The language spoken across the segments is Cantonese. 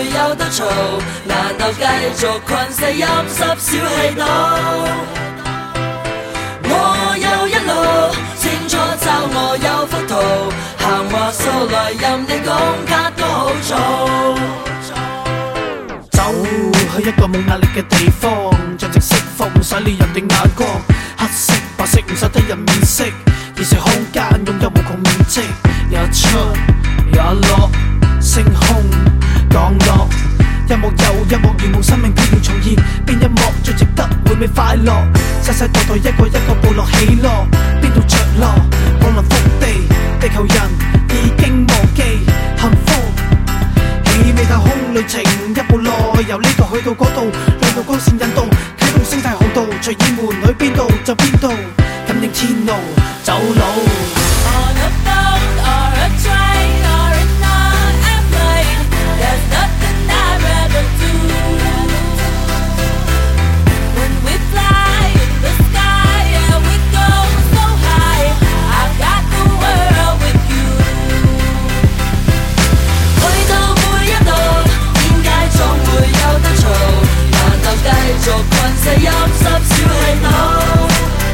會有得嘈？難道繼續困死陰濕小氣度？我有一路，清楚找我有幅圖，行話數來任你講卡都好做。 走去一個冇壓力嘅地方，盡情釋放，唔使理人哋眼光。黑色白色唔使睇人面色，異世空間擁有無窮面積，有出有落，星空降落。一幕又一幕如夢，生命必要重現，邊一幕最值得回味快樂？世世代代一個一個部落起落，邊度着落？降臨福地，地球人已經忘記幸福。氣味太空旅程一步內，由呢度去到嗰度，兩道光線引導，啟動星際航道，隨意門去邊度就邊度，感應天路走路。 On a boat or a train or in an airplane, there's nothing I'd rather do. When we fly in the sky, yeah, we go so high. I've got the world with you. 去到每一度，點解總會有得嘈？難道繼續困死陰濕小氣度？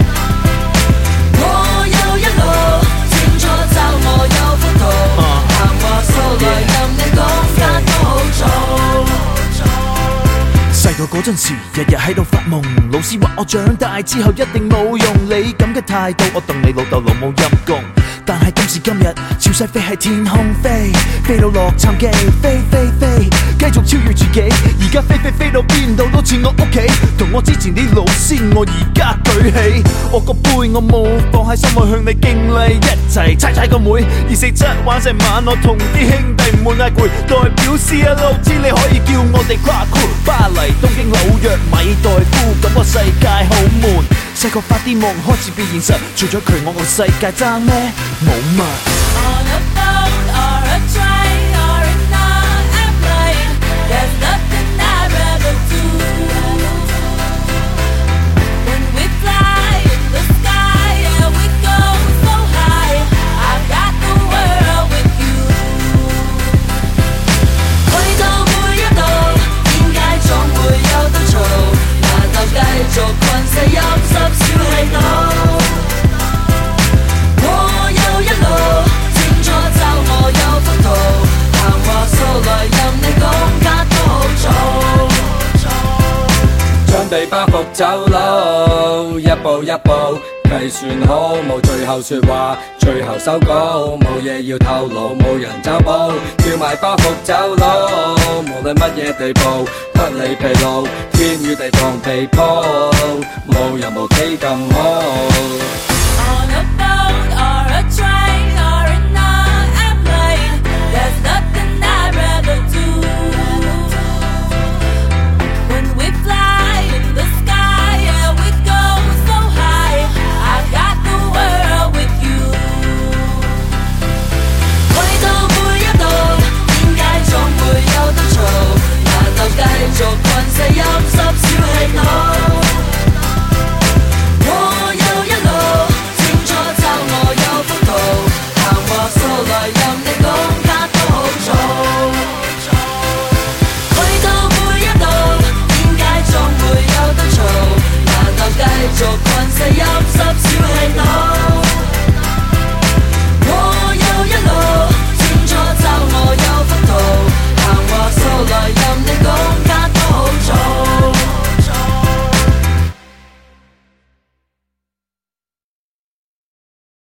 我有一路，清楚找我有幅圖，行話數來任你講間都好做。 細個嗰陣時，日日喺度發夢，老師話我長大之後一定冇用，你咁嘅態度，我戥你老豆老母陰公。但係今時今日，潮勢飛喺天空飛，飛到洛杉磯，飛飛飛，繼續超越自己。而家飛到邊度都似我屋企，同我之前啲老師，我而家舉起我個杯，我冇放喺心內向你敬禮，一齊踩個妹，247玩成晚，我同啲兄弟唔會嗌攰，代表 CLO 知你可以叫我哋跨酷，巴黎、東京、紐約、米代夫，感覺世界好悶。細個發啲夢開始變現實，除咗佢我個世界爭咩？冇乜。 On a boat or a train or in an airplane, there's nothing I'd rather do. When we fly in the sky, yeah, we go so high. I've got the world with you. 去到每一度，點解總會有得嘈？難道繼續困死陰濕小氣度？我有一路，清楚找我有幅圖，行話數來任你講間都好做。 將地包袱走佬，一步一步計算好，冇最後說話，最後收稿，冇嘢要透露，冇人找補，跳埋包袱走佬，無論乜嘢地步，不理疲勞，天與地放地鋪，冇人無幾咁好。